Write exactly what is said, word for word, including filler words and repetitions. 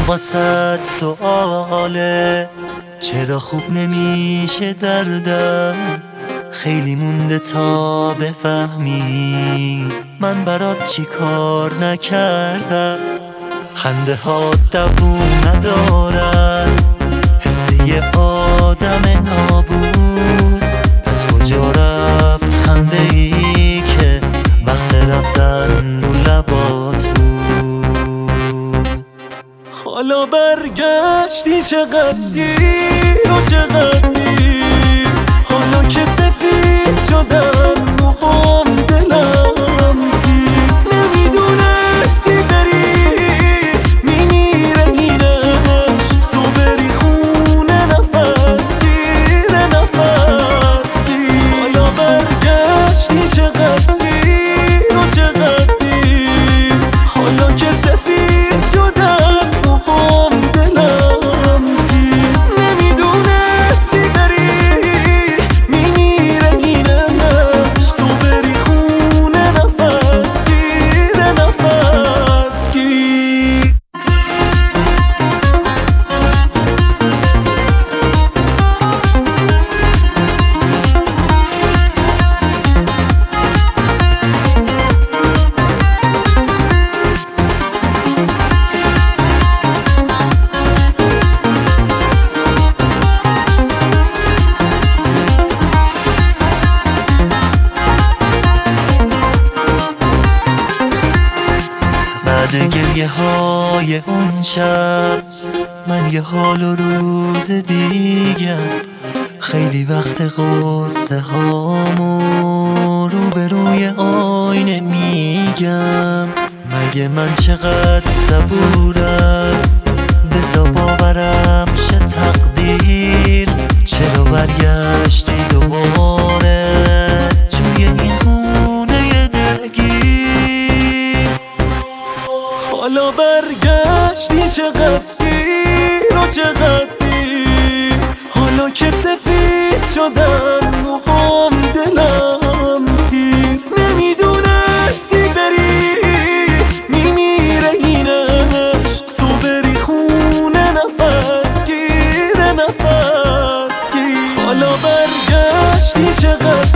واسد سؤاله چرا خوب نمیشه دردم، خیلی مونده تا بفهمی من برات چی کار نکردم. خنده ها دووم ندارن، حس یه آدم نابود، پس کجا رفت خنده ای که وقت رفتن رو لبات بود. حالا برگشتی چقدر دیر و چقدر دیر، حالا که سفید شدن موهام دلم گیر. نمیدونستی بری میمیره اینش، تو بری خونه نفس گیر نفس گیر. حالا برگشتی چقدر دیر و چقدر دیر، حالا که سفید شدن موهام دلم گیر. نمیدونستی بری میمیره اینش، تو بری خونه نفس گیر نفس گیر. بعد گریه های اون شب من یه حال و روز دیگم، خیلی وقت قصه هامو رو به روی آینه میگم. مگه من چقدر صبورم، بذار باورم شه تقدیر، چرا برگشتی دوباره توی این خونه دلگیر. حالا برگشتی چقدر دیر و چقدر دیر، حالا که سفید شدن موهام دلم گیر. نمیدونستی بری میمیره اینش، تو بری خونه نفس گیر نفس گیر. حالا برگشتی چقدر